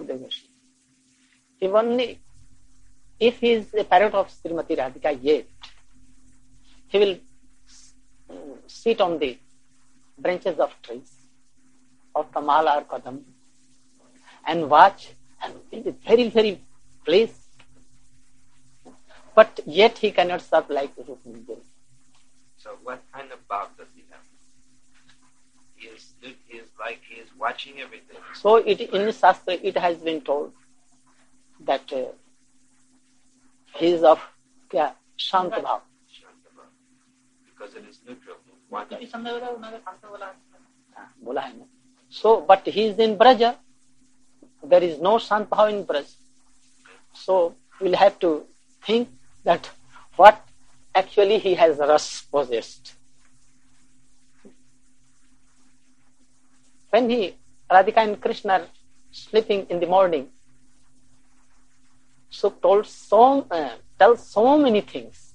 Devashi. If he is a parrot of Srimati Radhika yet, he will sit on the branches of trees of Tamal or Kadam and watch and will be very, very pleased. But yet he cannot serve like Rukmini Devi. So what kind of bhav does he have? He is watching everything. So in the Shastra it has been told that he is of Shant Bhav. Because it is neutral. So, but he is in Braja. There is no Sant Bhav in Braja. So, we will have to think that what actually he has ras possessed. When Radhika and Krishna are sleeping in the morning, so tells so many things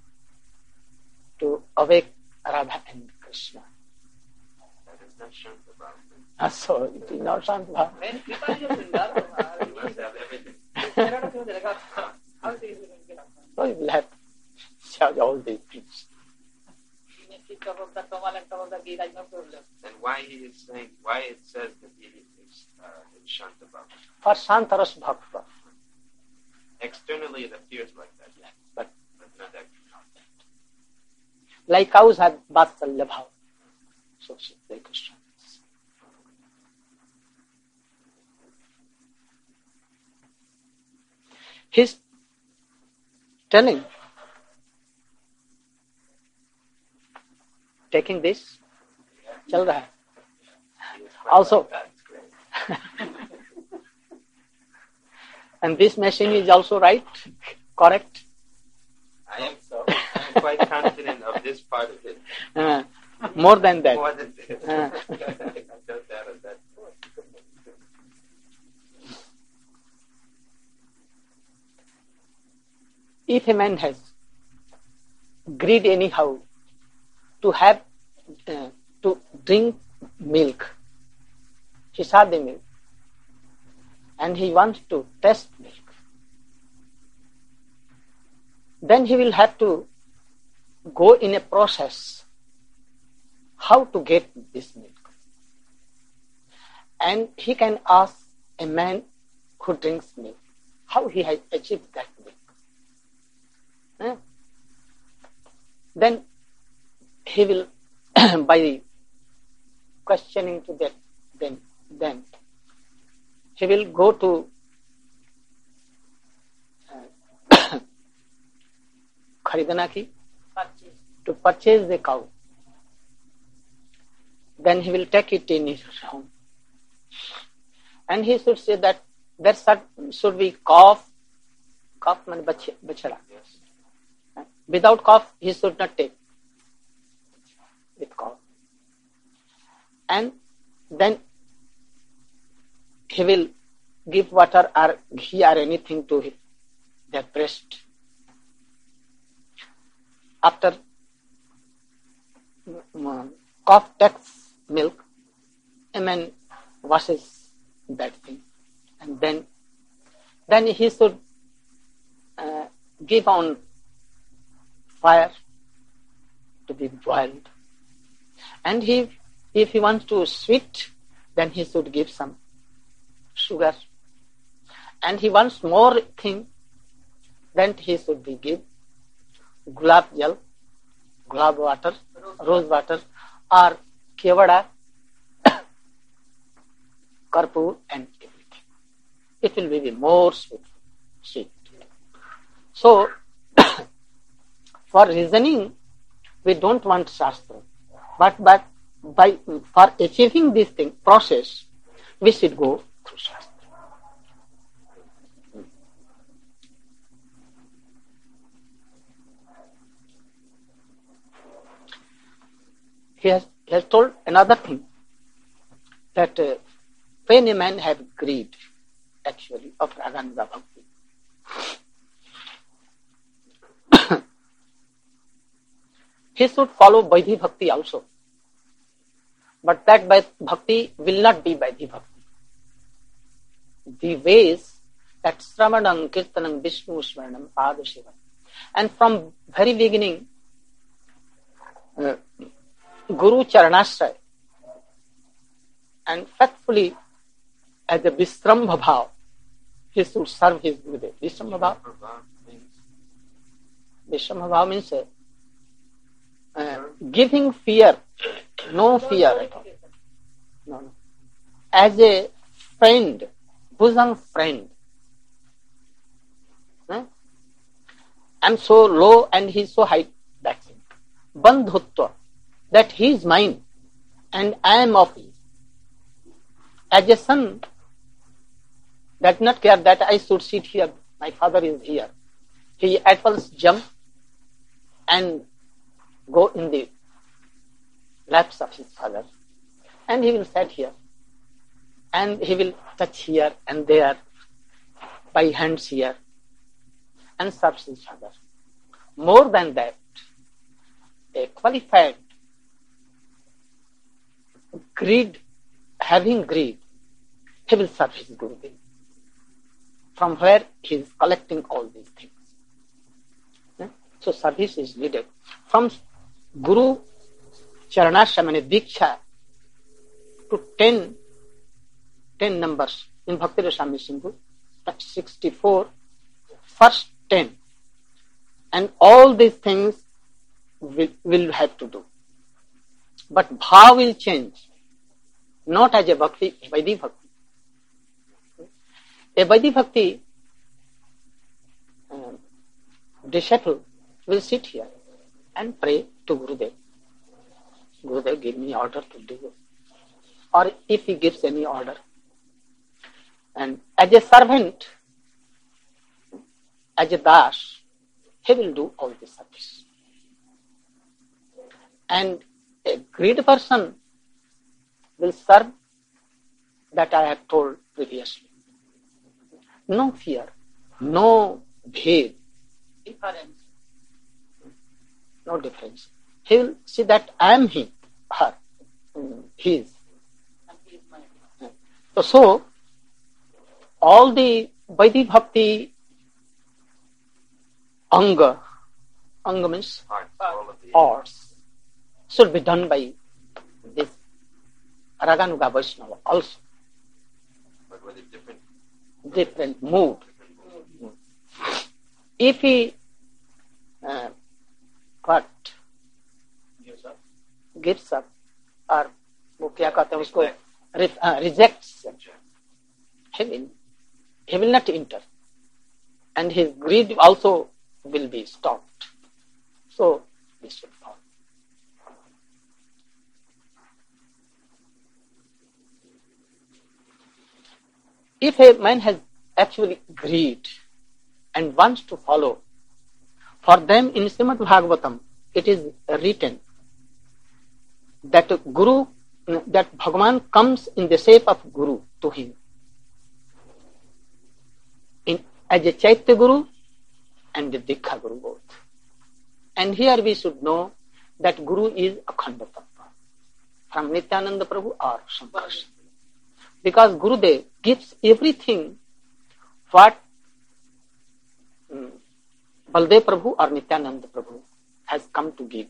to awake Radha and Krishna. That is not Shanta Bhav. So it is not Shanta Bhav. He must have everything. So you will have to charge all these things. And why it says that he is in Shanta Bhav? For Shantaras Bhakta. Externally it appears like that, but not actually. Like cows have Vatsalya Bhav. So Sri Krishna. He's telling, taking this, chal raha hai. Also, and this machine is also right, correct? I am quite confident of this part of it. More than that. More than this. I don't doubt that. If a man has greed anyhow to have to drink milk, he saw the milk, and he wants to taste milk, then he will have to go in a process how to get this milk. And he can ask a man who drinks milk how he has achieved that milk. Then he will, by questioning to that, then he will go to Kharidana ki, to purchase the cow. Then he will take it in his home. And he should say that there should be calf means bachara. Without calf, he should not take with calf. And then he will give water or ghee or anything to their breast. After calf takes milk, a man washes that thing. And then he should give on fire to be boiled. And if he wants to sweet, then he should give some sugar. And he wants more thing, then he should be give gulab jal, gulab water, rose water, or kevada, karpur and everything. It will be more sweet. So, for reasoning, we don't want Shastra. But for achieving this thing, process, we should go through Shastra. He has told another thing, that when a man have greed, actually, of Raganuga Bhakti, he should follow Vaidhi Bhakti also. But that Bhakti will not be Vaidhi Bhakti. the ways that Sravanam, Kirtanam, Vishnu, Smaranam, Padashivam. And from very beginning, Guru Charanashraya, and faithfully as a Vishrambha Bhav, he should serve his Gurudev. Vishrambha Bhav means giving fear, no fear at all. No. As a friend, bosom friend. I'm so low and he's so high. That's it. Bandhutva, that he is mine and I am of his. As a son, does not care that I should sit here, my father is here. He at once jump and go in the laps of his father, and he will sit here, and he will touch here and there, by hands here, and serve his father. More than that, a qualified greed, having greed, he will serve his Gurudev, from where he is collecting all these things. So service is needed. From Guru Charanashraya, Diksha, to 10 numbers in Bhakti Rasamrita Sindhu, 64, first 10. And all these things will have to do. But bhav will change, not as a bhakti, Vaidhi Bhakti. A Vaidhi Bhakti disciple will sit here and pray to Gurudev. Gurudev, give me order to do it. Or if he gives any order. And as a servant, as a das, he will do all the service. And a great person will serve, that I have told previously. No fear, no bhed, no difference. He will see that I am he, her, his. So all the Vaidhi Bhakti Anga means arts, should be done by this Raganuga Vaishnava also. But with a different mood. If he gives up or वो क्या कहते हैं उसको rejects, he will not enter, and his greed also will be stopped. So this should follow. If a man has actually greed and wants to follow, for them in Srimad Bhagavatam it is written that Guru, that Bhagavan comes in the shape of Guru to him, as a Chaitya Guru and a Dikha Guru both. And here we should know that Guru is Akhanda Tattva, from Nityananda Prabhu or Shankara. Because Gurudev gives everything what Baldev Prabhu or Nityananda Prabhu has come to give.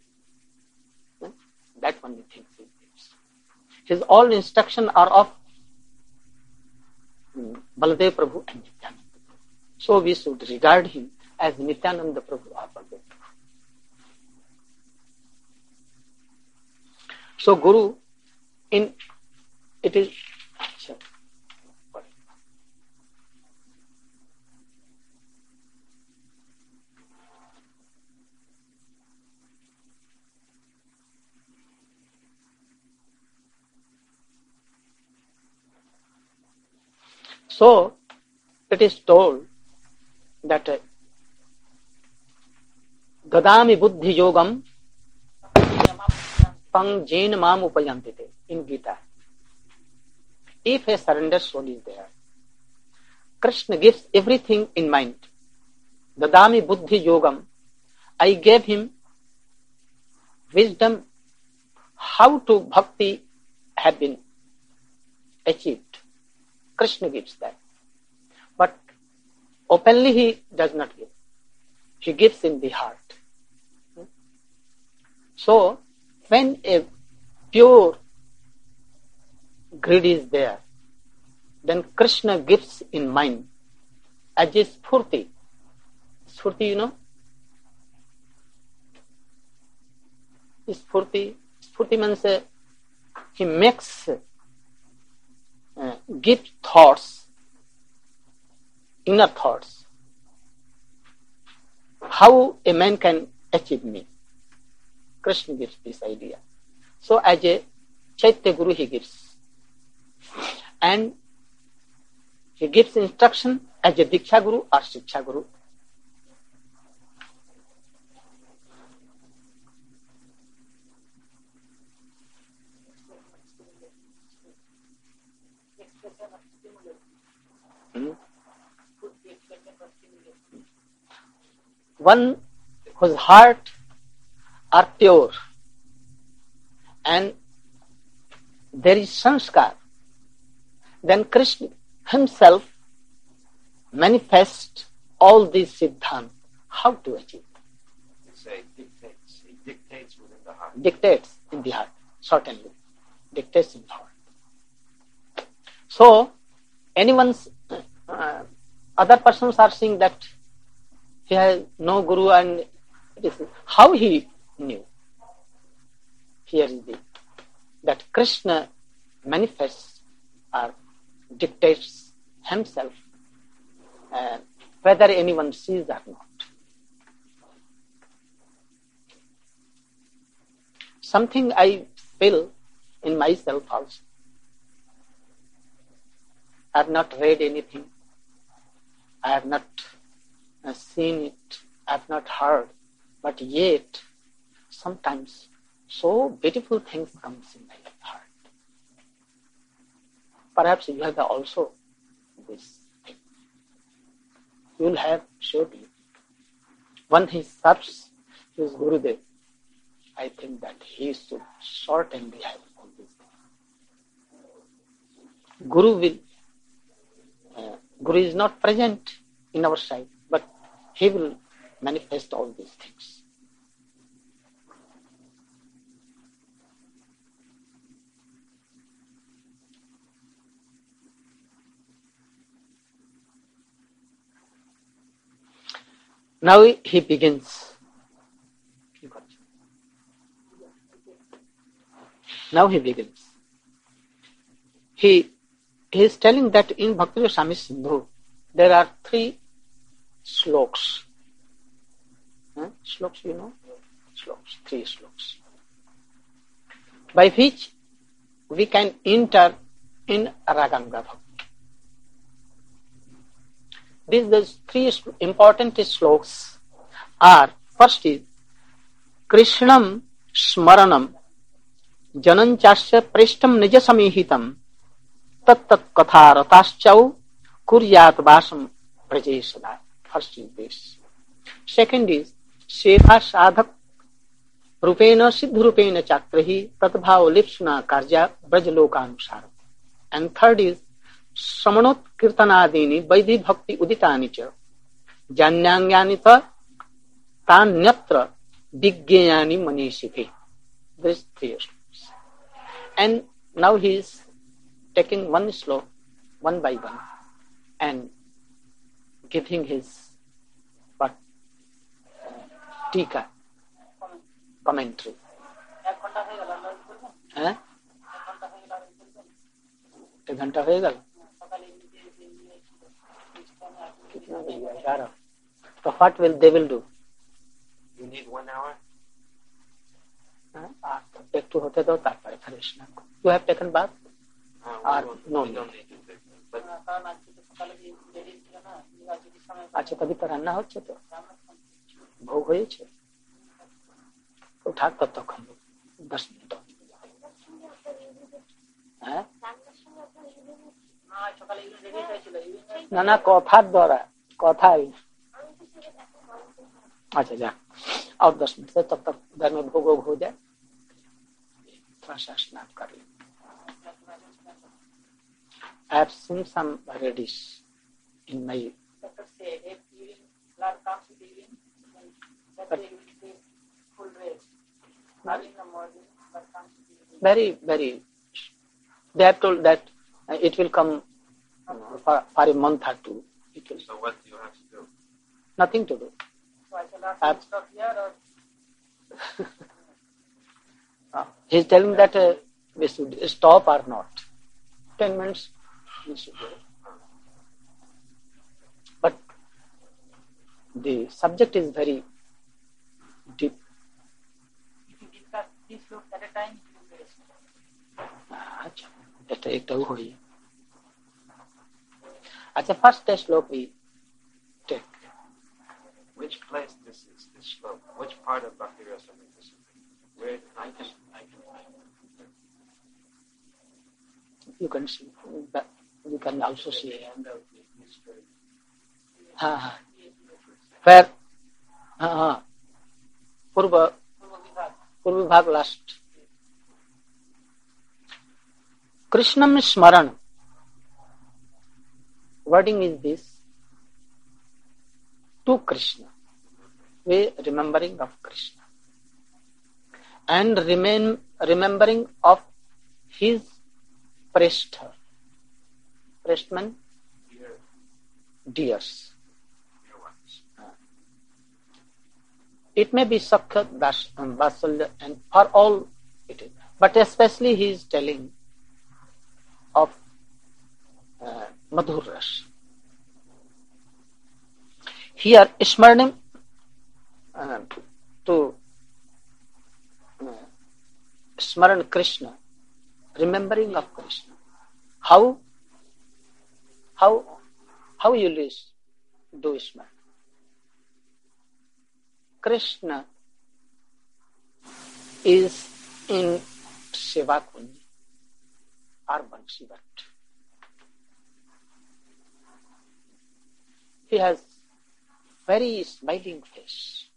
That only thing he gives. His all instructions are of Baldev Prabhu and Nityananda Prabhu. So we should regard him as Nityananda Prabhu or Baldev Prabhu. So Guru, it is so it is told that Dadami Buddhi Yogam Pang Jain Mam Upayantite in Gita. If a surrendered soul is there, Krishna gives everything in mind. Dadami Buddhi Yogam, I gave him wisdom how to bhakti have been achieved. Krishna gives that. But openly he does not give. He gives in the heart. So, when a pure greed is there, then Krishna gives in mind as a spurti. Spurti, you know? Spurti means he makes, gives thoughts, inner thoughts. How a man can achieve me? Krishna gives this idea. So as a Chaitya Guru he gives. And he gives instruction as a Diksha Guru or Shiksha Guru. One whose heart are pure and there is sanskar, then Krishna himself manifests all these siddhant. How to achieve? Say dictates. He dictates within the heart. Dictates in the heart, certainly. Dictates in the heart. So, anyone's, other persons are saying that he has no guru and how he knew. Here is that Krishna manifests or dictates himself, whether anyone sees or not. Something I feel in myself also. I have not read anything. I have not seen it. I have not heard. But yet, sometimes so beautiful things comes in my heart. Perhaps you have also this thing. You will have surely. When he serves his Gurudev, I think that he should certainly have all these things. Guru is not present in our sight, but he will manifest all these things. Now he begins. Now he begins. He is telling that in Bhakti Rasamrita Sindhu there are 3 sloks. Sloks, you know? Sloks, 3 sloks. By which we can enter in Raganuga Bhakti. These 3 important sloks are, first is Krishnam Smaranam Jananchasya Preshtam Nija Samihitam Tat Katha Rataschau Kuryat Vasam Prajesada. First is this. Second is Seva Sadhak Rupena Siddhurupena Chakrahi Tatbhav Lipsuna Karja Brajlokanusara. And third is Samanot Kirtanadini Vaidhi Bhakti Uditani Cha Janyangyanita Tanyatra Vigyayani Manishiphi. These 3 slokas. And now he is taking one slok, one by one, and giving his tika, commentary. एक घंटा हो गया कितना बज गया 11 तो what will they will do? You need 1 hour? एक तो होते दो तात्पर्य फ्रेश ना you have taken bath? No. अच्छा कभी तो रान्ना होच्छे तो भोग হয়েছে তো থাক ততক্ষণ 10 মিনিট হ্যাঁ না না কথার দ্বারা কথাই अच्छा जा और 10 मिनट से तब तक घर में भोग हो जाए थोड़ा सा स्नान कर ले I have seen some radish in my... Doctor said if urine, blood comes with urine, then that day will take full rest. Not in the morning, but comes with urine. Very, very... They have told that it will come for a month or two. It will. So what do you have to do? Nothing to do. So I shall ask you to stop here or... He is telling that we should stop or not. 10 minutes we should do. But the subject is very deep. If you discuss these slokas at a time, you will rest. अच्छा ऐसा एक तो हुई अच्छा first श्लोक we take. Which place this is, this slope? Which part of Bhakti Rasamrita is it? Where I can find it. You can see that, you can also see where Purva Bhag last. Krishnam Smaran. Wording is this. To Krishna. We remembering of Krishna. And remembering of his Prestha. Prestman? Dears. It may be Sakha, Vasalya, and for all it is. But especially he is telling of Madhur Ras. Here, Smarnim to Smaran Krishna, remembering of Krishna. How you do Smaran? Krishna is in Shiva Kunj or Bansivat. He has very smiling face.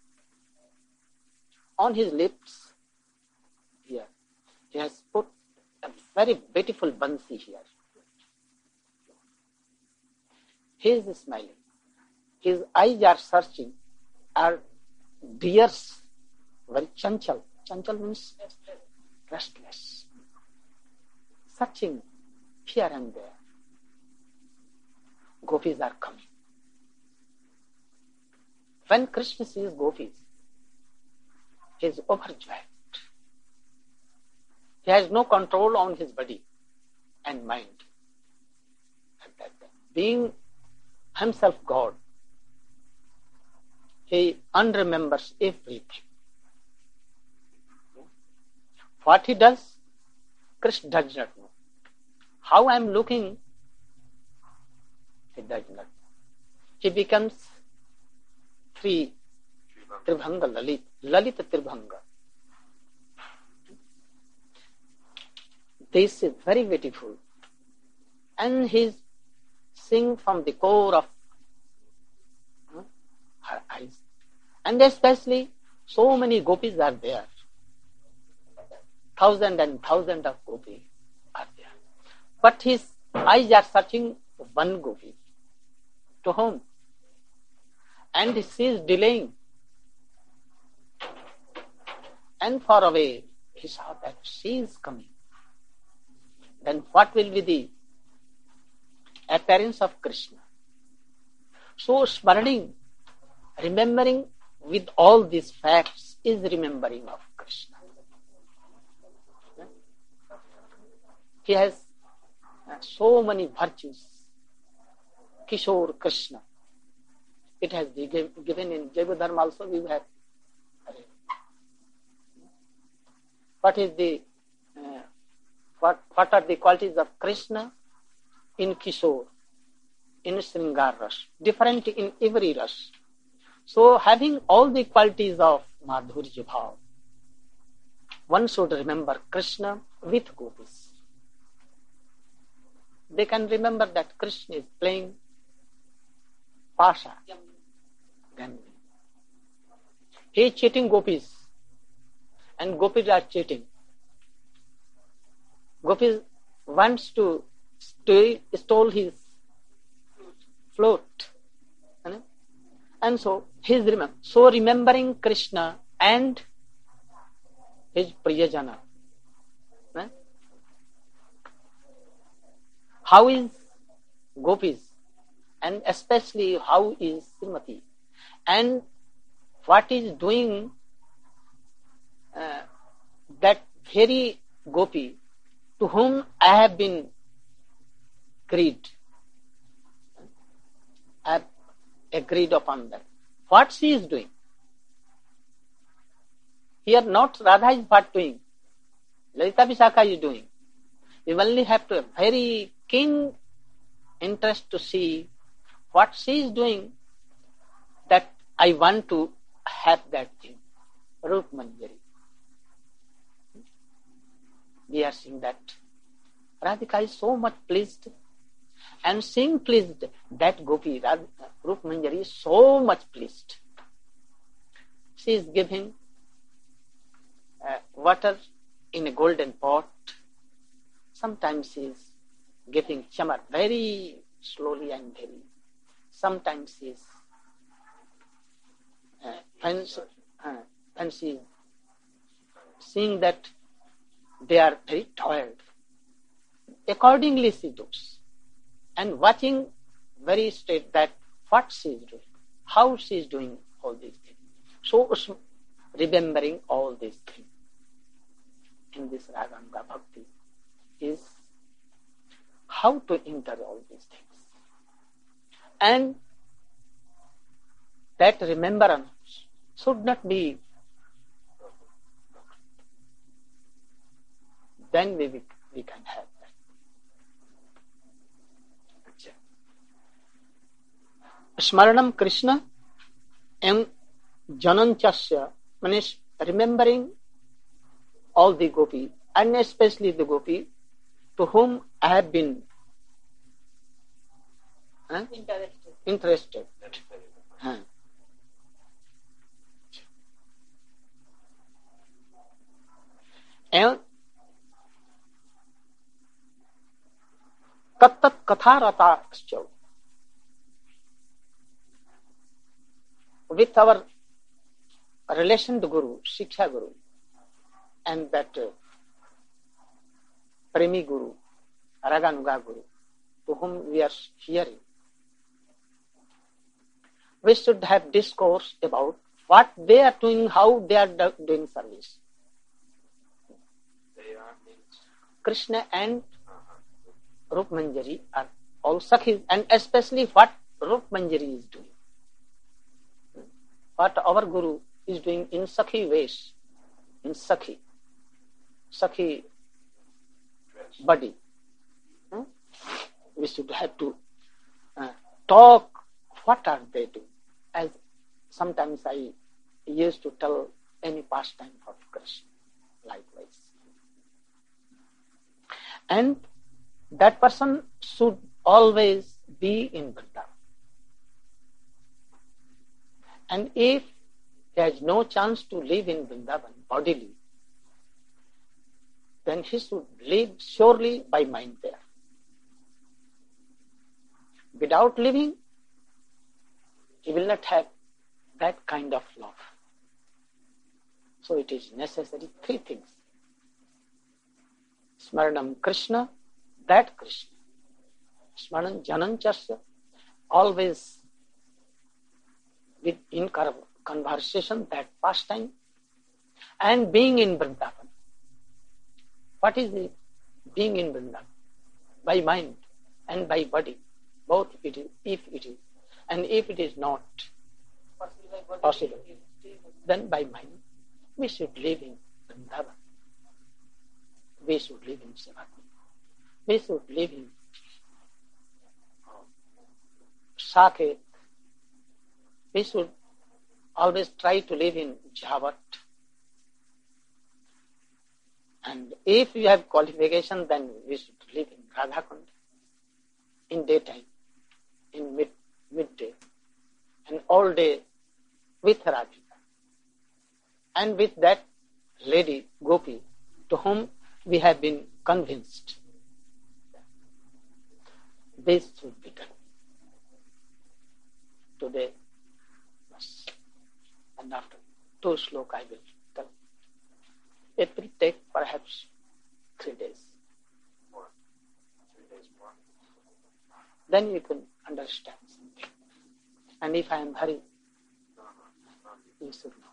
On his lips, here, he has put a very beautiful bansi here. He is smiling. His eyes are searching, are deers, very chanchal. Chanchal means restless. Searching here and there. Gopis are coming. When Krishna sees gopis, he is overjoyed. He has no control on his body and mind. Being himself God, he unremembers everything. What he does, Krishna does not know. How I am looking, he does not know. He becomes three Tribhanga Lalit, Lalita Tribhanga. This is very beautiful. And he sings from the core of her eyes. And especially, so many gopis are there. Thousands and thousands of gopis are there. But his eyes are searching one gopi. To whom? And she is delaying. And far away, he saw that she is coming. Then what will be the appearance of Krishna? So smaraning, remembering with all these facts is remembering of Krishna. He has so many virtues. Kishore Krishna. It has been given in Jaiva also. We have. What is the what are the qualities of Krishna in Kishore, in Sringar Ras, different in every Ras. So having all the qualities of Madhurya Bhav, one should remember Krishna with gopis. They can remember that Krishna is playing Pasha, gambling. He is cheating gopis, and gopis are cheating. Gopis wants to stole his flute. And so remembering Krishna and his Priyajana. How is gopis, and especially how is Srimati, and what is doing that very gopi to whom I have been agreed. I have agreed upon that. What she is doing. Here not Radha is what doing. Lalita Vishakha is doing. You only have to have very keen interest to see what she is doing, that I want to have that thing. Rup Manjari. We are seeing that Radhika is so much pleased, and seeing pleased that gopi, Rup Manjari, is so much pleased. She is giving water in a golden pot. Sometimes she is giving chamar very slowly and very. Sometimes she is when she is seeing that they are very tired, accordingly she does, and watching very straight that what she is doing, how she is doing all these things. So remembering all these things in this Raganuga Bhakti is how to enter all these things. And that remembrance should not be, then we can have that. Smaranam Krishna and Jananchasya, means remembering all the gopi, and especially the gopi to whom I have been interested. And Tattat Katharata, with our relation to Guru, Shiksha Guru, and that Premi Guru, Raganuga Guru, to whom we are hearing, we should have discourse about what they are doing, how they are doing service. Krishna and Rup Manjari are all Sakhis, and especially what Rup Manjari is doing. What our Guru is doing in Sakhi ways, in Sakhi body. We should have to talk what are they doing. As sometimes I used to tell any pastime of Krishna, likewise. And that person should always be in Vrindavan. And if he has no chance to live in Vrindavan bodily, then he should live surely by mind there. Without living, he will not have that kind of love. So it is necessary 3 things. Smaranam Krishna, that Krishna. Smaranam Jananchasya, always in conversation, that pastime, and being in Vrindavan. What is it? Being in Vrindavan? By mind and by body. Both it is, if it is. And if it is not possible, then by mind. We should live in Vrindavan. We should live in Sevati. We should live in Saket. We should always try to live in Javat. And if you have qualification, then we should live in Radhakund, in daytime, in midday, and all day with Radhika. And with that lady, Gopi, to whom we have been convinced. this should be done. Today, yes. And after 2 sloka I will tell. It will take perhaps 3 days. More. 3 days more. Then you can understand something. And if I am hurry, you should know.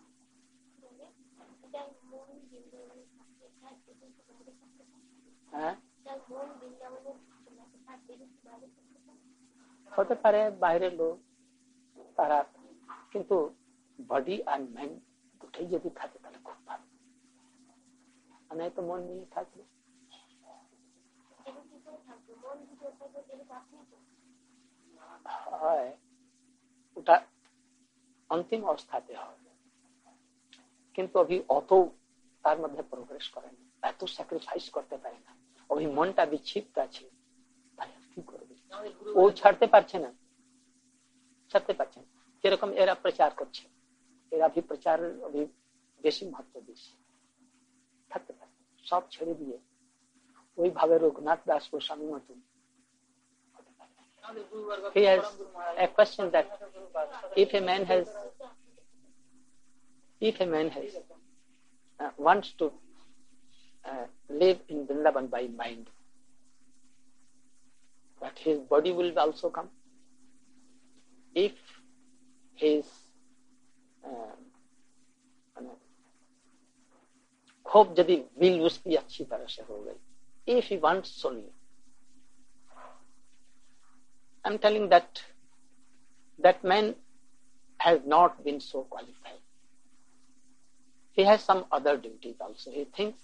হতে পারে বাইরের লোক তারা, কিন্তু body আর mind দুটোই যদি থাকে তাহলে খুব ভালো। মানে তো মন নিয়ে থাকবে, হয় ওটা অন্তিম অবস্থাতে হয়, কিন্তু অভি অত তার মধ্যে প্রোগ্রেস করে না, এত স্যাক্রিফাইস করতে পারে না, অভি মনটা বিক্ষিপ্ত আছে, তাহলে কি করবে? ও ছাড়তে পারছে না, যেরকম এরা প্রচার করছে, এরা भी প্রচার অভি বেশি মহত্ব দিচ্ছে, থাকতে পারে সব ছেড়ে দিয়ে ওইভাবে রঘুনাথ দাস গোস্বামী মতন। He has a question that if a man wants to live in Vrindavan by mind, but his body will also come. If his hope यदि will उसकी अच्छी तरह से हो गई, if he wants solely, I'm telling that man has not been so qualified. He has some other duties also. He thinks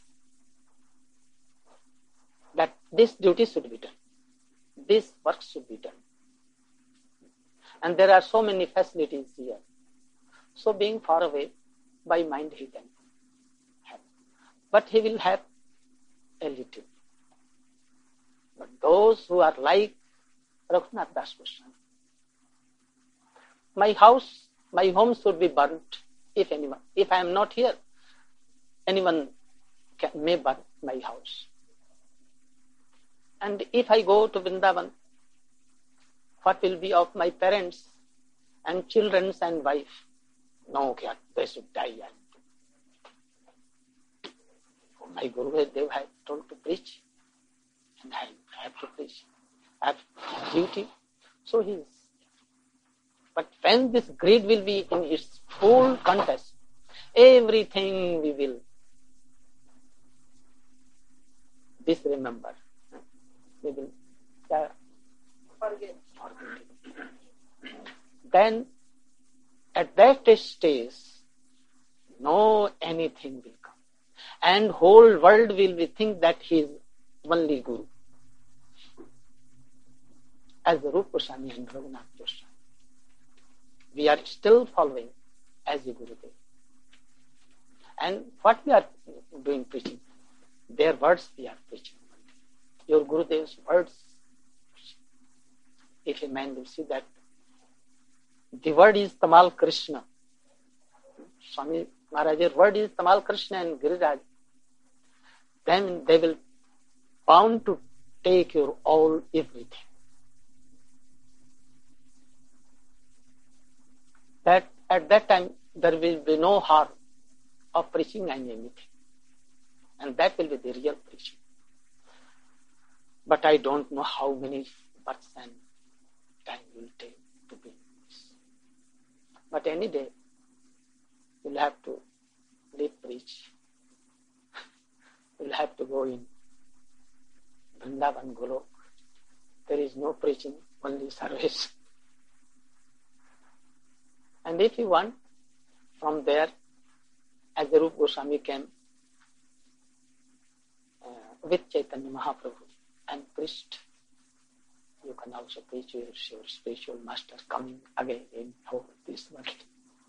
that this duty should be done, this work should be done, and there are so many facilities here. So being far away, by mind he can have, but he will have a little. But those who are like Raghunath Das Goswami, my home should be burnt if I am not here, anyone may burn my house. And if I go to Vrindavan, what will be of my parents and children and wife? No, they should die. My Guru Dev had told to preach, and I have to preach. I have duty. So he is. But when this greed will be in its full contest, everything we will disremember. We will forget. Then at that stage, no anything will come. And whole world will be think that he is only Guru. As Rupa Goswami and Raghunath Goswami, we are still following as a Gurudev. And what we are doing preaching, their words we are preaching. Your Gurudev's words, if a man will see that the word is Tamal Krishna, Swami Maharaj's word is Tamal Krishna and Giriraj, then they will bound to take your all everything. That at that time there will be no harm of preaching and anything, and that will be the real preaching. But I don't know how many births and time will take to be this. But any day you'll have to live preach. You'll have to go in Vrindavan Golok. There is no preaching, only service. And if you want, from there, as the Rupa Goswami came with Chaitanya Mahaprabhu and preached, you can also preach your spiritual master coming again in this world.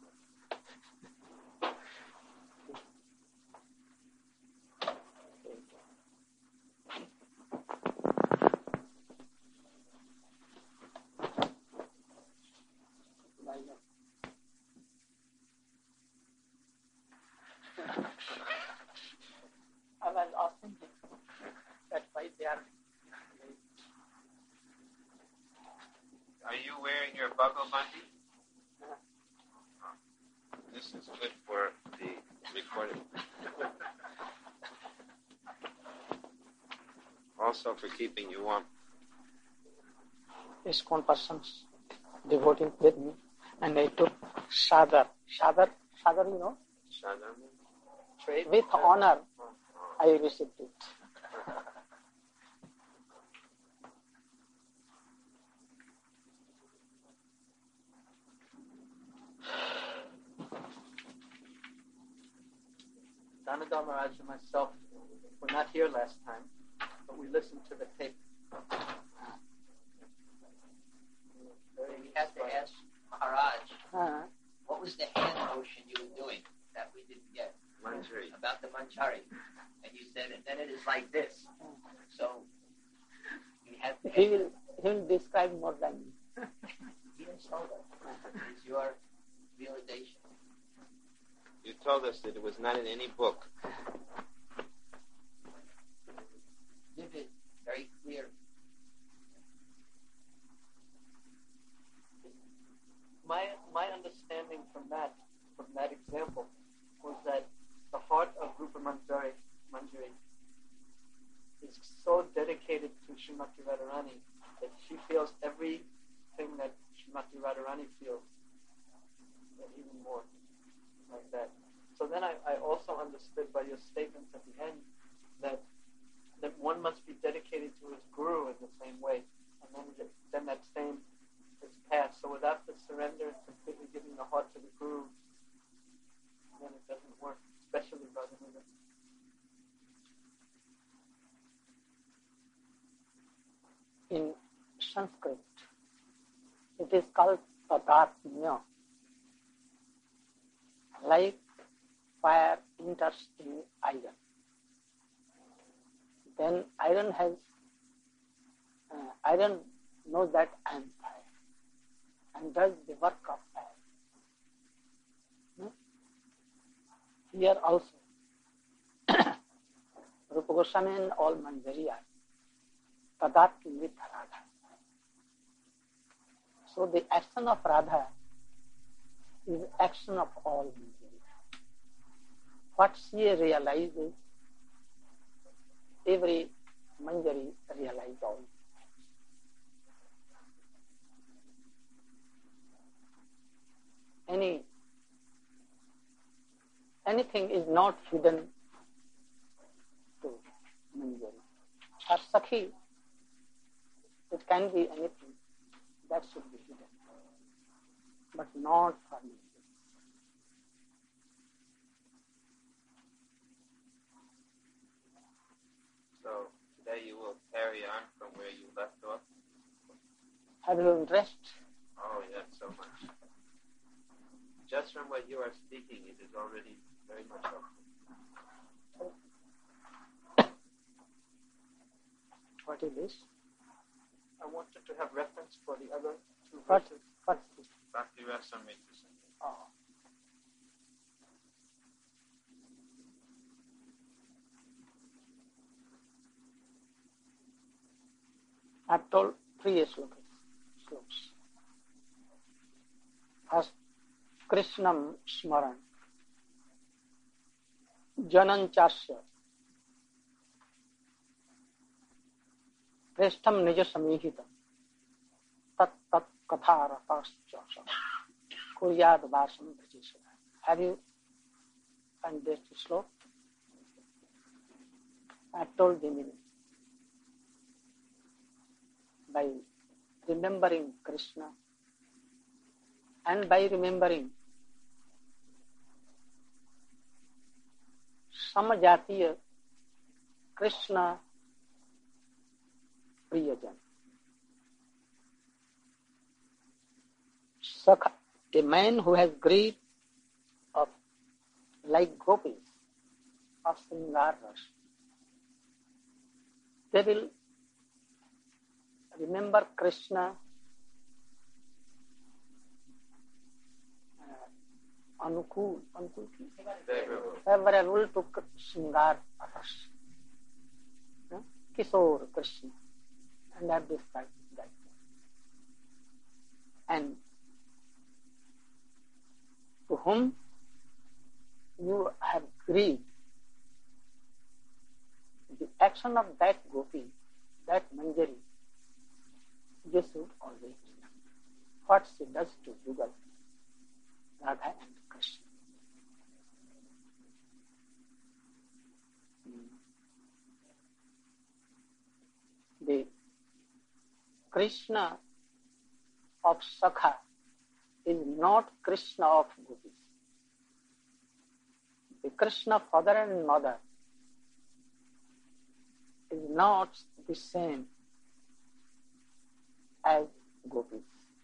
I was asking him that why they are Are you wearing your Bhagavati? This is good for the recording. Also for keeping you warm. ISKCON persons devoting with me, and I took Shadar, you know? Shadar? With honor, I received it. Dhanadhar Maharaj and myself were not here last time, but we listened to the tape. We have to ask Maharaj, what was the hand motion you were doing that we didn't get? Manjari. About the manjari. And you said, and then it is like this. So, you have to... He will describe more than me. He has told us. It's your realization. You told us that it was not in any book. Vivid, very clear. My understanding from that example was that the heart of Rupa Manjari is so dedicated to Srimati Radharani that she feels everything that Srimati Radharani feels, and even more like that. So then I also understood by your statements at the end that one must be dedicated to his guru in the same way, and then that same is passed. So without the surrender and completely giving the heart to the guru, then it doesn't work, especially Bhagavatam. In Sanskrit, it is called tadatmya. Like fire enters in iron. Then iron knows that I am fire and does the work of fire. Here also, Rupa Goswami and all Manjari are tadatmya with Radha. So the action of Radha is action of all Manjari. What she realizes, every Manjari realizes all. Anything is not hidden to Manjari. Her Sakhi, it can be anything that should be hidden, but not for Manjari. So today you will carry on from where you left off? Have you interest? Oh yes, so much. Just from what you are speaking, it is already very much helpful. What is this? I wanted to have reference for the other two What? verses. What? Bhakti Rasamrita Sindhu. Oh. I've told 3 slokas. First, Krishnam Smaran, Jananchasya, Preshtam Nija Samihita, Tat Tat Katharatascha, Kuryad Vasam Bhajisana. Have you found this sloka? I've told the meaning. By remembering Krishna and by remembering Samajatiya Krishna Priyajan. Sakha, a man who has greed of like gopis of Sringar Ras, they will remember Krishna Anukul, favorable to Sringar Ras, Kishore Krishna, and have this type. and to whom you have greed, the action of that gopi, that Manjari, you should always remember what she does to Yugal, Radha and Krishna. The Krishna of Sakha is not Krishna of gopis. The Krishna father and mother is not the same as gopis.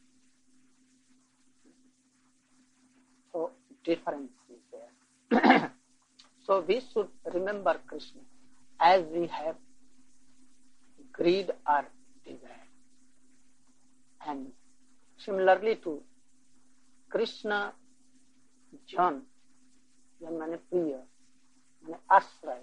So difference is there. So we should remember Krishna as we have greed or desire. And similarly to Krishna, Jan माने प्रिय माने आश्रय,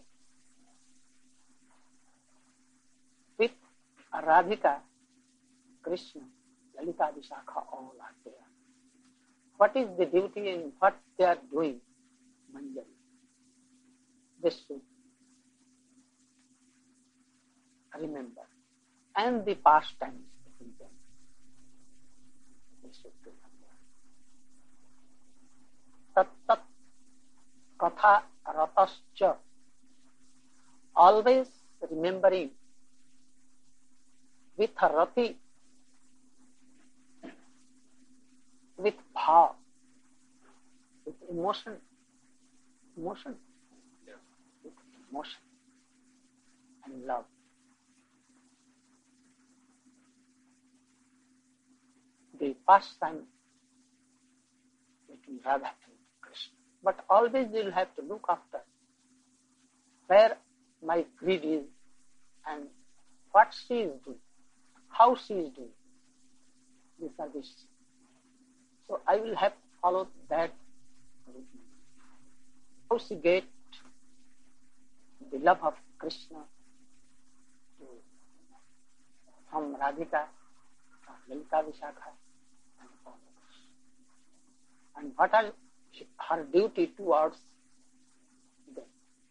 with Radhika, Krishna, Lalita, Vishakha, all are there. What is the duty and what they are doing? Manjari. This should remember. And the pastimes in them. This should remember. Tat tat katha ratascha. Always remembering with rati, with bhav, with emotion, with emotion and love. The pastime between Radha and Krishna. But always you will have to look after where my greed is and what she is doing, how she is doing. These are the. So I will have to follow that. How she get the love of Krishna from Radhika, from Lalita Vishakha, and all others. And what are her duty towards them?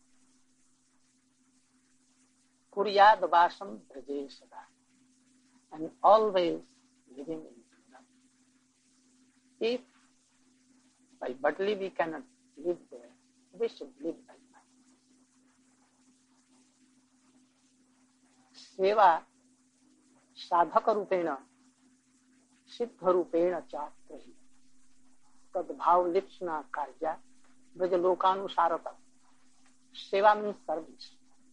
Kuryad vasam braje sada, and always living into them. If by bodily we cannot live there, we should live by mind. Seva sadhaka rupena siddha rupena chatrahi tadbhav lipsna karya brajalokanusarata. Seva means service.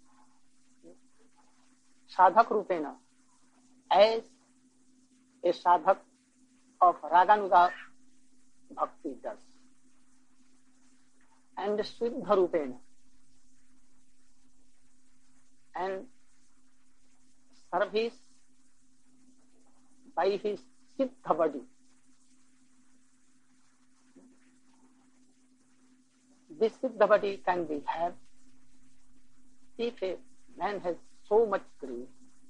Sadhak rupena, as a sadhak of raganuga bhakti does. And siddha rupena, and service by his siddha body. This siddha body can be had if a man has so much greed,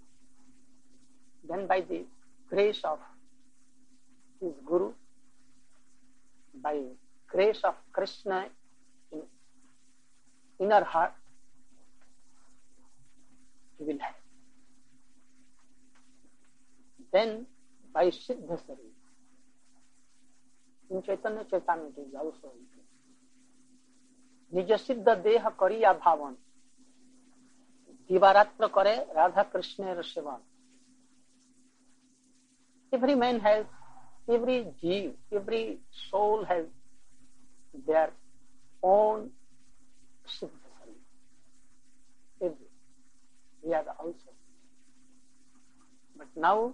then by the grace of his Guru, by grace of Krishna in inner heart, he will have. Then by Siddha Sarir, in Chaitanya Charitamrita is also written, Nija Siddha Deha Kariya Bhavan, Divaratra Kare Radha Krishna Sevan. Every man has, every jeev, every soul has their own Siddha Sarir. Every. We are also. But now,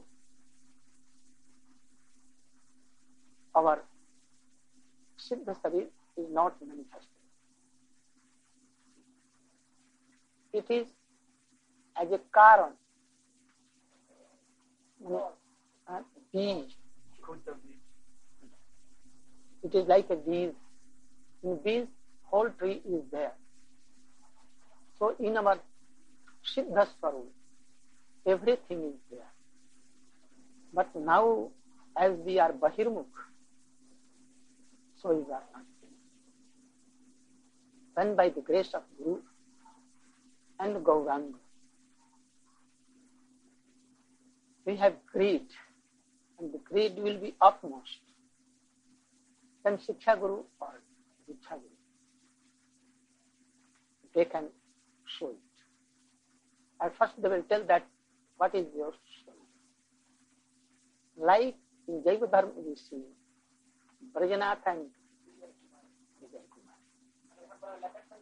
our Siddha Sarir is not manifested. It is as a karan, beej. It is like a beej. In beej, whole tree is there. So in our Siddha Swarup, everything is there. But now as we are Bahirmukh, so is our content. When by the grace of Guru and Gauranga, we have greed, and the greed will be upmost, then Shiksha Guru or Diksha Guru, they can show it. At first they will tell that, what is your story? Like in Jaiva Dharma we see Brajanath and Vijay Kumar.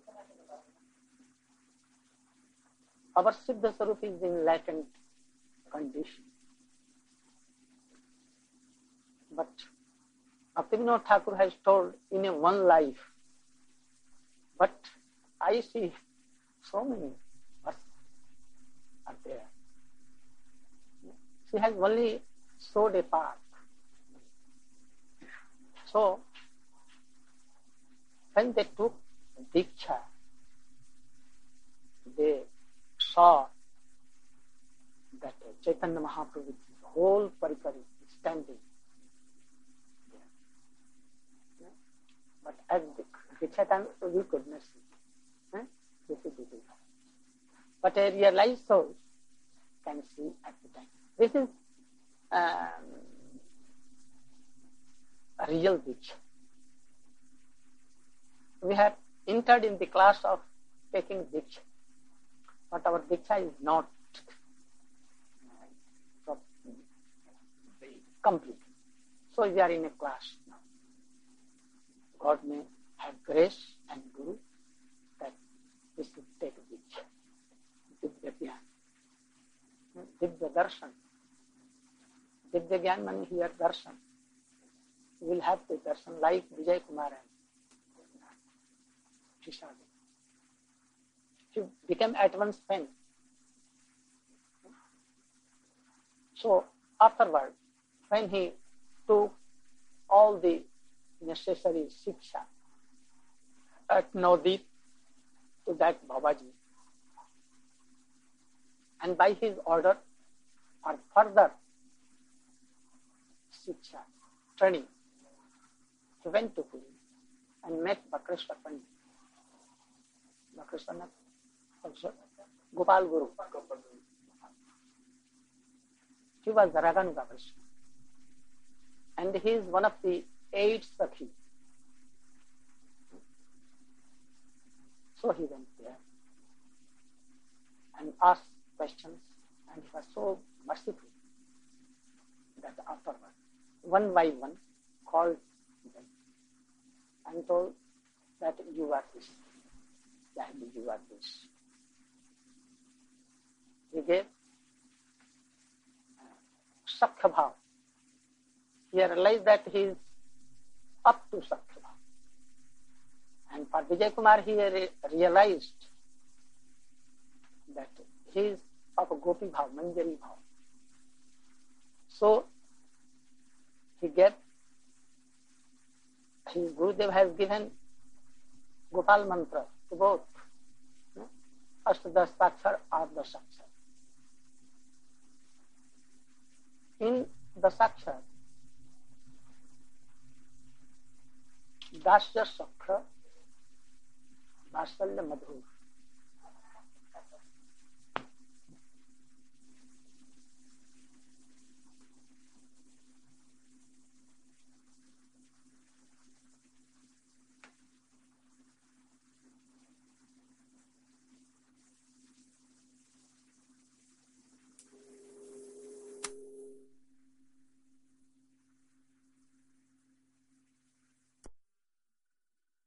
Our Siddha Sarup is in latent condition. But Bhaktivinoda Thakur has told in a one life, but I see so many verses are there. She has only showed a path. So, when they took Diksha, they saw that Chaitanya Mahaprabhu with his whole paripari is standing there. But at Diksha time, we could not see. This is the difference. But a realized soul can see at the time. This is a real Diksha. We have entered in the class of taking Diksha, but our Diksha is not complete. So we are in a class now. God may have grace and Guru that we should take Diksha. Divya Gyan. Divya Darshan. Divya Gyan means here Darshan. We will have the darshan like Vijay Kumar and Shishadi. He became at once fan. So afterward, when he took all the necessary shiksha at Navadvip to that Babaji, and by his order for further shiksha, training, he went to Puri and met Bakrishna Pandit. Bakrishna also Gopal Guru. He was the Raganuga Krishna. And he is one of the 8 Sakhi. So he went there and asked questions, and he was so merciful that afterward, one by one, called them and told that you are this, that you are this. He gave Sakhya Bhav. He realized that he is up to Sakhya Bhav. And for Vijay Kumar, he realized that he is of a Gopi Bhav, Manjari Bhav. So, he gave, his Gurudev has given Gopal mantra to both Ashtadas Sakshar or the Sakshar. In the Sakshar, Dasya Sakha, Vasalya Madhur.